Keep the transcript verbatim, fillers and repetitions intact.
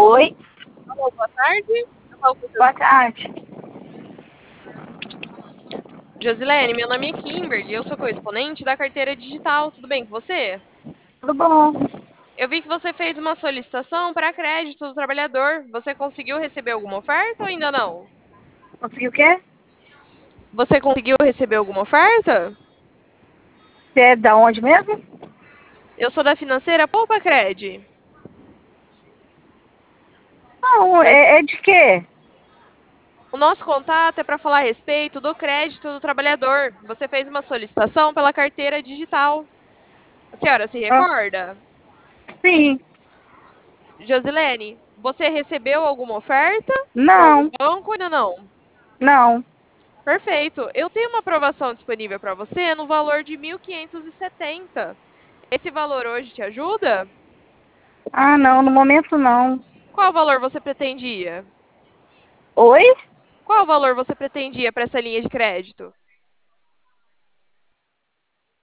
Oi, Alô, boa tarde. Eu falo com boa você. tarde. Josilene, meu nome é Kimberly, eu sou correspondente da carteira digital. Tudo bem com você? Tudo bom? Eu vi que você fez uma solicitação para crédito do trabalhador. Você conseguiu receber alguma oferta ou ainda não? Conseguiu o quê? Você conseguiu receber alguma oferta? Você é da onde mesmo? Eu sou da financeira Poupa Cred. Não, Nós- é, é de quê? O nosso contato é para falar a respeito do crédito do trabalhador. Você fez uma solicitação pela carteira digital. A senhora se Ah, recorda? sim. Josilene, você recebeu alguma oferta por algum Não, banco ou ainda não? não. Perfeito. Eu tenho uma aprovação disponível para você no valor de mil quinhentos e setenta. Esse valor hoje te ajuda? Ah, não, no momento não. Qual valor você pretendia? Oi? Qual valor você pretendia para essa linha de crédito?